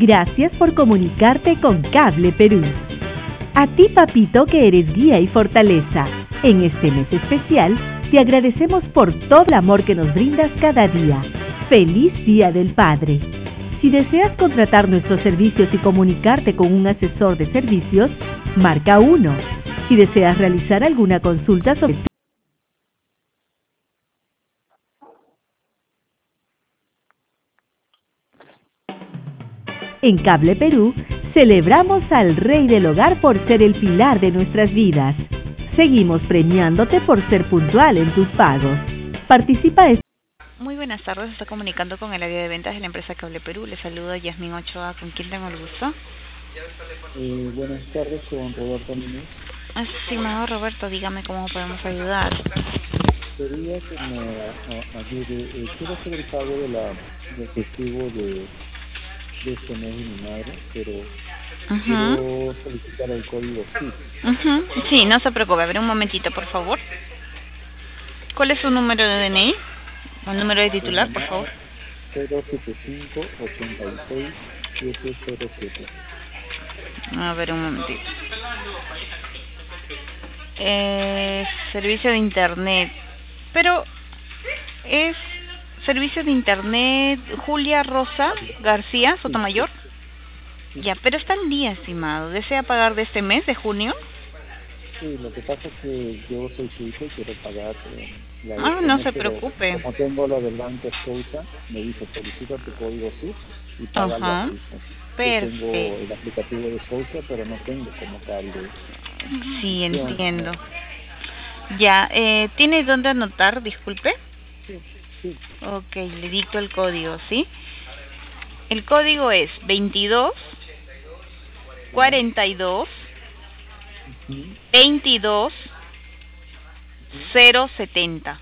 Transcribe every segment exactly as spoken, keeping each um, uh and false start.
Gracias por comunicarte con Cable Perú. A ti, papito, que eres guía y fortaleza. En este mes especial, te agradecemos por todo el amor que nos brindas cada día. ¡Feliz Día del Padre! Si deseas contratar nuestros servicios y comunicarte con un asesor de servicios, marca uno. Si deseas realizar alguna consulta sobre... En Cable Perú, celebramos al Rey del Hogar por ser el pilar de nuestras vidas. Seguimos premiándote por ser puntual en tus pagos. Participa en... Muy buenas tardes, está comunicando con el área de ventas de la empresa Cable Perú. Le saluda Yasmín Ochoa, ¿con quién tengo el gusto? Eh, buenas tardes, con Roberto Núñez. Estimado Roberto, dígame cómo podemos ayudar. Quería que me a- ayude. Eh, quiero hacer el pago de la, del festivo de, de este mes de mi madre, pero Ajá. quiero solicitar el código S I F. Ajá. Sí, no se preocupe, a ver un momentito, por favor. ¿Cuál es su número de D N I? ¿O número de titular, por favor? cero siete cinco ochenta y seis siete cero siete. A ver un momentito. Eh, servicio de internet. Pero es servicio de internet Julia Rosa García Sotomayor. Ya, pero está al día, estimado. ¿Desea pagar de este mes, de junio? Sí, lo que pasa es que yo soy su hijo y quiero pagar eh, la Ah, de no este se mes, pero preocupe. como tengo lo del banco Scotia, me dice solicita tu código S I F y págalo Ajá. así. Pues. Yo tengo Perfecto. el aplicativo de Scotia, pero no tengo como tal de... Sí, opción. entiendo. Ya, eh, ¿tiene dónde anotar? Disculpe. Sí, sí. Ok, le dicto el código, ¿sí? El código es veintidós, cuarenta y dos, Ujú, veintidós, ujú. cero setenta.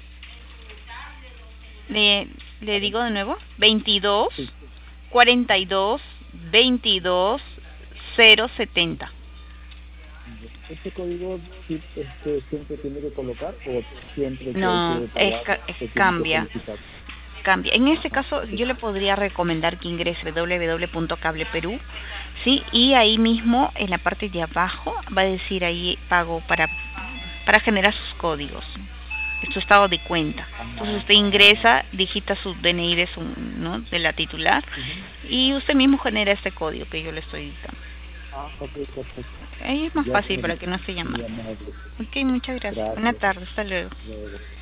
Le, le digo de nuevo, veintidós, Sí. cuarenta y dos, veintidós, cero setenta. ¿Este código sí, este, siempre tiene que colocar o siempre que él No, quiere es, pagar ca- es se tiene que cambia. solicitar? Cambia. En este Ajá, caso, sí. yo le podría recomendar que ingrese doble u doble u doble u punto cable perú, ¿sí? Y ahí mismo, en la parte de abajo, va a decir ahí pago para para generar sus códigos, su estado de cuenta. Entonces Ah, usted ingresa, digita su D N I de, su, ¿no? de la titular ujú. y usted mismo genera este código que yo le estoy dictando. Ah, ok, perfecto. Ahí es más Ya, fácil pues, para que no esté muy llamando. amable. Ok, muchas gracias. Buenas Gracias. tardes. Hasta luego. Luego.